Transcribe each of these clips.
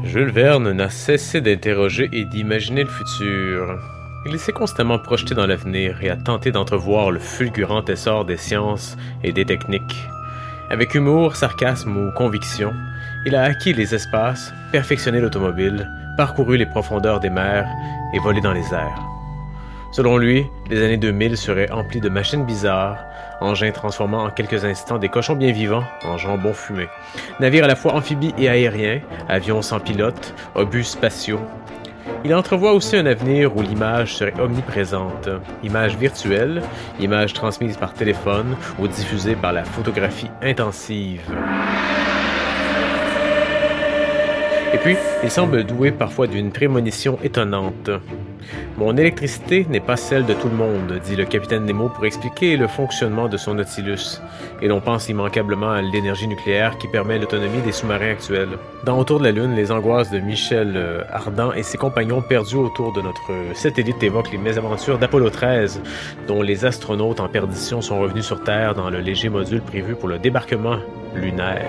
Jules Verne n'a cessé d'interroger et d'imaginer le futur. Il s'est constamment projeté dans l'avenir et a tenté d'entrevoir le fulgurant essor des sciences et des techniques. Avec humour, sarcasme ou conviction, il a acquis les espaces, perfectionné l'automobile, parcouru les profondeurs des mers et volé dans les airs. Selon lui, les années 2000 seraient emplies de machines bizarres, engins transformant en quelques instants des cochons bien vivants en jambon fumé, navires à la fois amphibies et aériens, avions sans pilote, obus spatiaux. Il entrevoit aussi un avenir où l'image serait omniprésente, image virtuelle, image transmise par téléphone ou diffusée par la photographie intensive. Et puis, il semble doué parfois d'une prémonition étonnante. « Mon électricité n'est pas celle de tout le monde », dit le capitaine Nemo pour expliquer le fonctionnement de son Nautilus, et l'on pense immanquablement à l'énergie nucléaire qui permet l'autonomie des sous-marins actuels. Dans Autour de la Lune, les angoisses de Michel Ardan et ses compagnons perdus autour de notre satellite évoquent les mésaventures d'Apollo 13, dont les astronautes en perdition sont revenus sur Terre dans le léger module prévu pour le débarquement lunaire.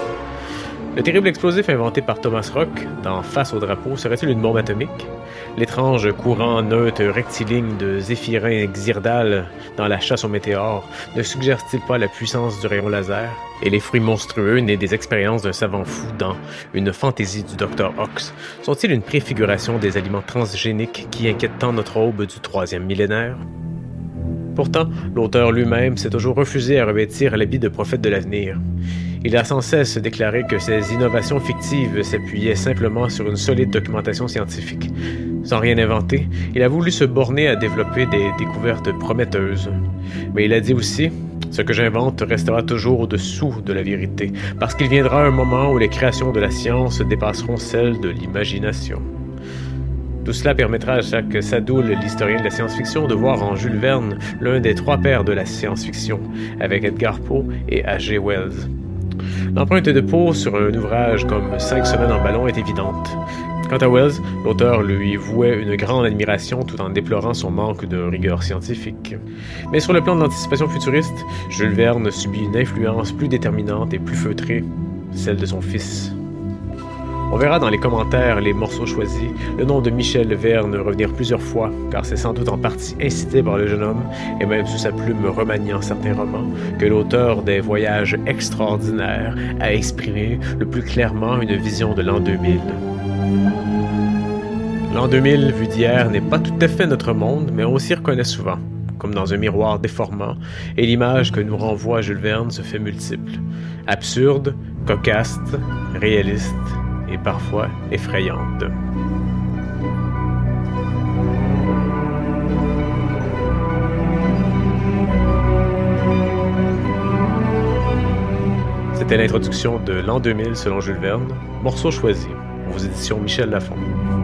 Le terrible explosif inventé par Thomas Rock dans Face au drapeau serait-il une bombe atomique? L'étrange courant neutre rectiligne de Zéphirin Xirdal dans la chasse aux météores ne suggère-t-il pas la puissance du rayon laser? Et les fruits monstrueux nés des expériences d'un savant fou dans Une fantaisie du Dr. Ox sont-ils une préfiguration des aliments transgéniques qui inquiètent tant notre aube du 3e millénaire? Pourtant, l'auteur lui-même s'est toujours refusé à revêtir l'habit de prophète de l'avenir. Il a sans cesse déclaré que ces innovations fictives s'appuyaient simplement sur une solide documentation scientifique. Sans rien inventer, il a voulu se borner à développer des découvertes prometteuses. Mais il a dit aussi « Ce que j'invente restera toujours au-dessous de la vérité, parce qu'il viendra un moment où les créations de la science dépasseront celles de l'imagination. » Tout cela permettra à Jacques Sadoul, l'historien de la science-fiction, de voir en Jules Verne l'un des trois pères de la science-fiction, avec Edgar Poe et H.G. Wells. L'empreinte de Poe sur un ouvrage comme 5 semaines en ballon est évidente. Quant à Wells, l'auteur lui vouait une grande admiration tout en déplorant son manque de rigueur scientifique. Mais sur le plan de l'anticipation futuriste, Jules Verne subit une influence plus déterminante et plus feutrée, celle de son fils. On verra dans les commentaires les morceaux choisis, le nom de Michel Verne revenir plusieurs fois, car c'est sans doute en partie incité par le jeune homme, et même sous sa plume remaniant certains romans, que l'auteur des Voyages extraordinaires a exprimé le plus clairement une vision de l'an 2000. L'an 2000, vu d'hier, n'est pas tout à fait notre monde, mais on s'y reconnaît souvent, comme dans un miroir déformant, et l'image que nous renvoie Jules Verne se fait multiple. Absurde, cocasse, réaliste, et parfois effrayante. C'était l'introduction de l'an 2000 selon Jules Verne, morceau choisi aux éditions Michel Lafon.